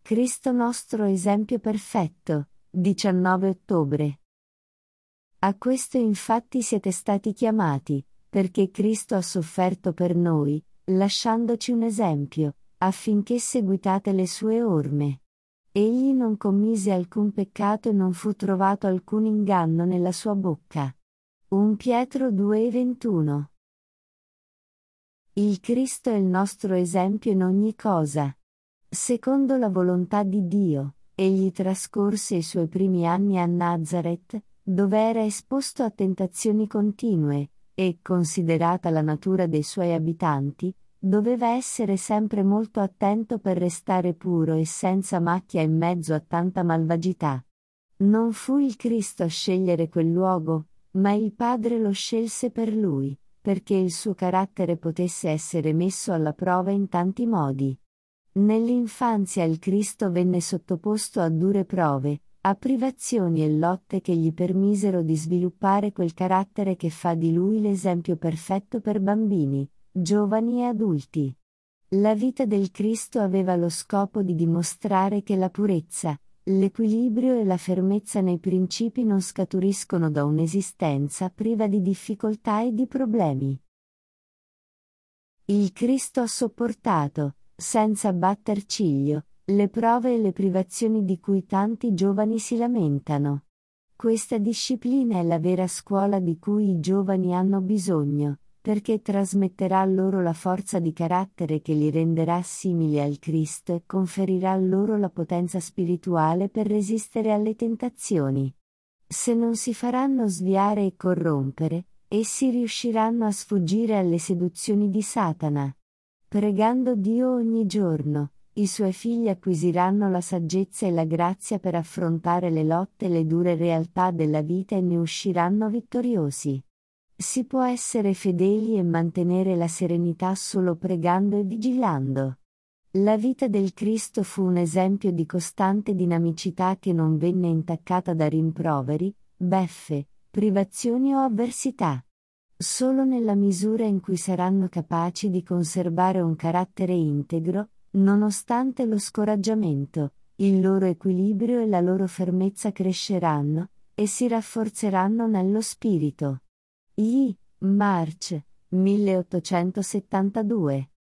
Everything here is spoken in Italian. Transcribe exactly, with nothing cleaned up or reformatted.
Cristo nostro esempio perfetto, diciannove ottobre. A questo infatti siete stati chiamati, perché Cristo ha sofferto per noi, lasciandoci un esempio, affinché seguitate le sue orme. Egli non commise alcun peccato e non fu trovato alcun inganno nella sua bocca. primo Pietro due e ventuno. Il Cristo è il nostro esempio in ogni cosa. Secondo la volontà di Dio, egli trascorse i suoi primi anni a Nazareth, dove era esposto a tentazioni continue, e, considerata la natura dei suoi abitanti, doveva essere sempre molto attento per restare puro e senza macchia in mezzo a tanta malvagità. Non fu il Cristo a scegliere quel luogo, ma il Padre lo scelse per lui, perché il suo carattere potesse essere messo alla prova in tanti modi. Nell'infanzia il Cristo venne sottoposto a dure prove, a privazioni e lotte che gli permisero di sviluppare quel carattere che fa di lui l'esempio perfetto per bambini, giovani e adulti. La vita del Cristo aveva lo scopo di dimostrare che la purezza, l'equilibrio e la fermezza nei principi non scaturiscono da un'esistenza priva di difficoltà e di problemi. Il Cristo ha sopportato, senza batter ciglio, le prove e le privazioni di cui tanti giovani si lamentano. Questa disciplina è la vera scuola di cui i giovani hanno bisogno, perché trasmetterà loro la forza di carattere che li renderà simili al Cristo e conferirà loro la potenza spirituale per resistere alle tentazioni. Se non si faranno sviare e corrompere, essi riusciranno a sfuggire alle seduzioni di Satana. Pregando Dio ogni giorno, i suoi figli acquisiranno la saggezza e la grazia per affrontare le lotte e le dure realtà della vita e ne usciranno vittoriosi. Si può essere fedeli e mantenere la serenità solo pregando e vigilando. La vita del Cristo fu un esempio di costante dinamicità che non venne intaccata da rimproveri, beffe, privazioni o avversità. Solo nella misura in cui saranno capaci di conservare un carattere integro, nonostante lo scoraggiamento, il loro equilibrio e la loro fermezza cresceranno, e si rafforzeranno nello spirito. I. March, milleottocentosettantadue